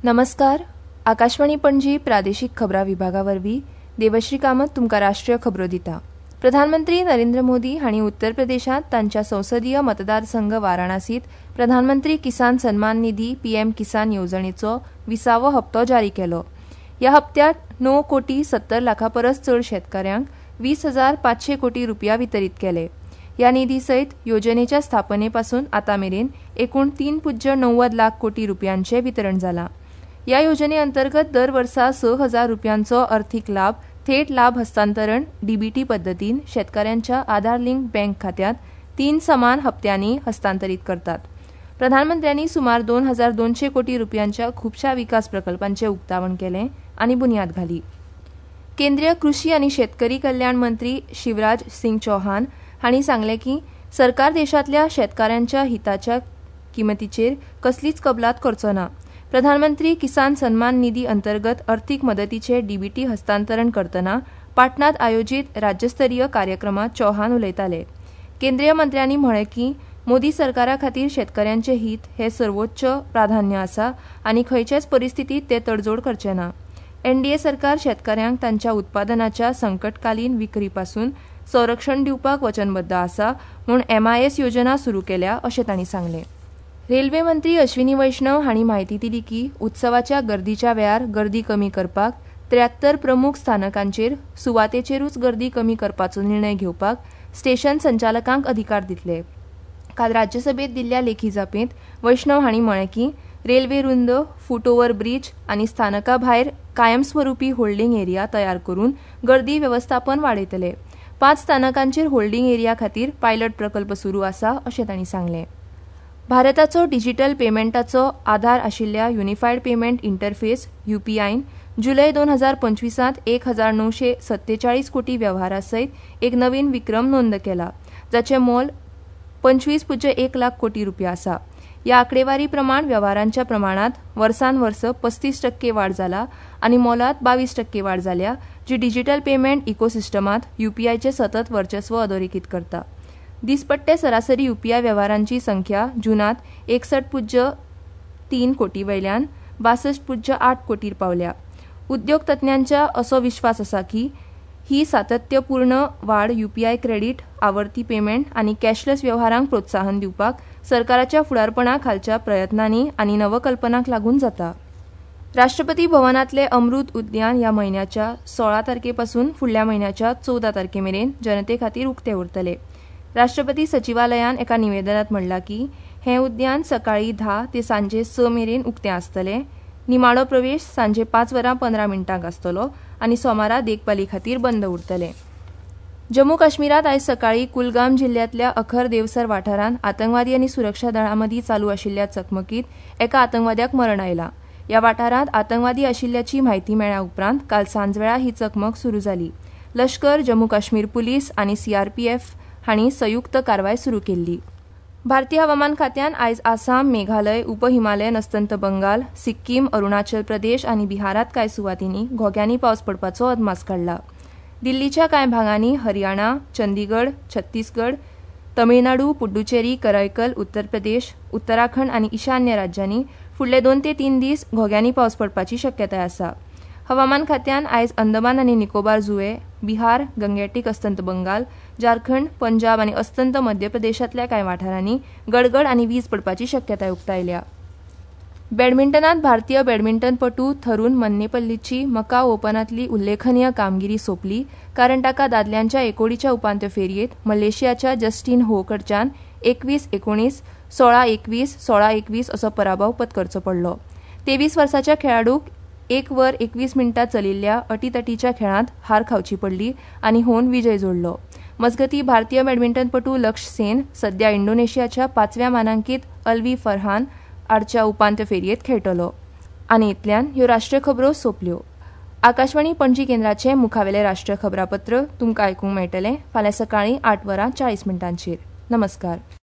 नमस्कार. आकाशवाणी पणजी प्रादेशीक खबरां विभागावरवीं देवश्री कामत तुमकां राष्ट्रीय खबरो दिता. प्रधानमंत्री नरेंद्र मोदी हांणी उत्तर प्रदेशांत तांच्या संसदीय मतदारसंघ वाराणसींत प्रधानमंत्री किसान सन्मान निधी पीएम किसान येवजणेचो 20वो हप्तो जारी केलो. ह्या हप्त्यांत 9 कोटी 70 लाखां परस चड शेतकाऱ्यांक 20,500 कोटी रुपया वितरीत केले. ह्या निधी सयत येवजणेच्या स्थापनेपासून आतामेरेन एकूण 3.90 लाख कोटी रुपयांचे वितरण जालां. ह्या येवजणे अंतर्गत दर वर्सा 6,000 रुपयांचो अर्थीक लाभ थेट लाभ हस्तांतरण डीबीटी पद्दतीन शेतकाऱ्यांच्या आधार लिंक बँक खात्यांत 3 समान हप्त्यांनी हस्तांतरीत करतात. प्रधानमंत्र्यांनी सुमार 2,200 कोटी रुपयांच्या खुबशा विकास प्रकल्पांचे उक्तावण केले आनी बुन्याद घाली. केंद्रीय कृषी आनी शेतकरी कल्याण मंत्री शिवराज सिंग चौहान हांणी सांगलें की सरकार देशांतल्या शेतकाऱ्यांच्या हिताच्या किमतीचेर कसलीच कबलात करचो ना. प्रधानमंत्री किसान सन्मान निधी अंतर्गत अर्थीक मदतीचे डीबीटी हस्तांतरण करतना पाटणात आयोजित राज्यस्तरीय कार्यक्रमात चौहान उलयताले. केंद्रीय मंत्र्यांनी म्हळें की मोदी सरकारा खातीर शेतकाऱ्यांचे हित हे सर्वोच्च प्राधान्य आसा आनी खंयचेच परिस्थितीत ते तडजोड करचे ना. एनडीए सरकार शेतकाऱ्यांक तांच्या उत्पादनाच्या संकटकालीन विक्री पासून संरक्षण दिवपाक वचनबद्ध आसा म्हूण MIS योजना सुरू केल्या अशें तांणी सांगलें. रेल्वे मंत्री अश्विनी वैष्णव हांणी म्हायती दिली की उत्सवाच्या गर्दीच्या वेळार गर्दी कमी करपाक 73 प्रमुख स्थानकांचेर सुवातेचेरूच गर्दी कमी करपाचो निर्णय घेवपाक स्टेशन संचालकांक अधिकार दितले. काल राज्यसभेत दिल्ल्या लेखी जापेंत वैष्णव हांणी म्हळें की रेल्वे रुंद फूट ओव्हर ब्रिज आनी स्थानका भायर कायमस्वरुपी होल्डिंग एरिया तयार करून गर्दी वेवस्थापन वाडयतले. 5 स्थानकांचेर होल्डिंग एरिया खातीर पायलट प्रकल्प सुरू आसा अशें तांणी सांगलें. भारताचो डिजिटल पेमेंटाचो आधार आशिल्ल्या युनिफायड पेमेंट इंटरफेस UPIन जुलय 2025त 1,947 कोटी व्यवहारा सयत एक नवीन विक्रम नोंद केला, जाचे मोल 25.1 लाख कोटी रुपया आसा. ह्या आंकडेवारी प्रमाण व्यवहारांच्या प्रमाणात वर्सान वर्स 35% वाड जाला आनी मोलात 22% वाड जाल्या, जी डिजिटल पेमेंट इकोसिस्टमात UPIचे सतत वर्चस्व अधोरेखित करता. दिसपट्टे सरासरी UPI व्यवहारांची संख्या जूनात 61.3 कोटी वयल्यान 62.8 कोटीर पावल्या. उद्योग तज्ञांचा असो विश्वास आसा की ही सातत्यपूर्ण वाड UPI क्रेडीट, आवर्ती पेमेंट आनी कॅशलेस व्यवहारांक प्रोत्साहन दिवपाक सरकाराच्या फुडारपणा खालच्या प्रयत्नांनी आनी नवकल्पनांक लागून जाता. राष्ट्रपती भवनातले अमृत उद्यान ह्या म्हयन्याच्या 16 तारखेपासून फुडल्या म्हयन्याच्या 14 तारखेमेरेन जनते खातीर उक्ते उरतले. राष्ट्रपती सचिवालयान एका निवेदनात म्हणला की हें उद्यान सकाळी 10 ते सांजे 6 मेरेन उक्तें आसतलें. निमाणो प्रवेश सांजे 5 वरां 15 मिनटांक आसतलो आनी सोमारा देखभाली खातीर बंद उरतलें. जम्मू काश्मीरात आयज सकाळी कुलगाम जिल्ल्यांतल्या अखर देवसर वाठारांत आतंकवादी आनी सुरक्षा दळांमदीं चालू आशिल्ल्या चकमकीत एका आतंकवाद्याक मरण आयलां. ह्या वाठारांत आतंकवादी आशिल्ल्याची म्हायती मेळ्ळ्या उपरांत काल सांजवेळा ही चकमक सुरू जाली. लश्कर, जम्मू काश्मीर पुलीस आनी CRPF हांणी संयुक्त कारवाय सुरू केल्ली. भारतीय हवामान खात्यान आयज आसाम, मेघालय, उपहिमालयन अस्तंत बंगाल, सिक्कीम, अरुणाचल प्रदेश आनी बिहारात कांय सुवातींनी घोग्यांनी पावस पडपाचो अदमास काडला. दिल्लीच्या कांय भागांनी, हरियाणा, चंदीगड, छत्तीसगड, तमिळनाडू, पुडुचेरी, करायकल, उत्तर प्रदेश, उत्तराखंड आनी ईशान्य राज्यांनी फुडले 2 ते 3 दीस घोग्यांनी पावस पडपाची शक्यताय आसा. हवामान खात्यान आयज अंदमान आनी निकोबार जुंवे, बिहार, गंगेटीक अस्तंत बंगाल, झारखंड, पंजाब आनी अस्तंत मध्य प्रदेशांतल्या कांय वाठारांनी गडगड आनी वीज पडपाची शक्यताय उक्तायल्या. बॅडमिंटनात भारतीय बॅडमिंटनपटू थरुण मन्नेपल्लीची मकाव ओपनांतली उल्लेखनीय कामगिरी सोंपली, कारण ताका दादल्यांच्या एकोडीच्या उपांत्य फेरयेत मलेशियाच्या जस्टीन हो कडच्यान 21-19, 16-21, 16-21 असो पराभव पत्करचो पडलो. 23 वर्साच्या खेळाडूक 1 वर 21 मिनटां चलिल्ल्या अटीतटीच्या खेळांत हार खावची पडली आनी होवन विजय जोडलो. मजगतीं भारतीय बॅडमिंटनपटू लक्ष्य सेन सध्या इंडोनेशियाच्या 5व्या मानांकीत अल्वी फरहान आडच्या उपांत्य फेरयेत खेळटलो. आनी इतल्यान ह्यो राष्ट्रीय खबरो सोंपल्यो. आकाशवाणी पणजी केंद्राचे मुखावेले राष्ट्रीय खबरापत्र तुमकां आयकूंक मेळटलें फाल्यां सकाळीं 8 वरां 40 मिनटांचेर. नमस्कार.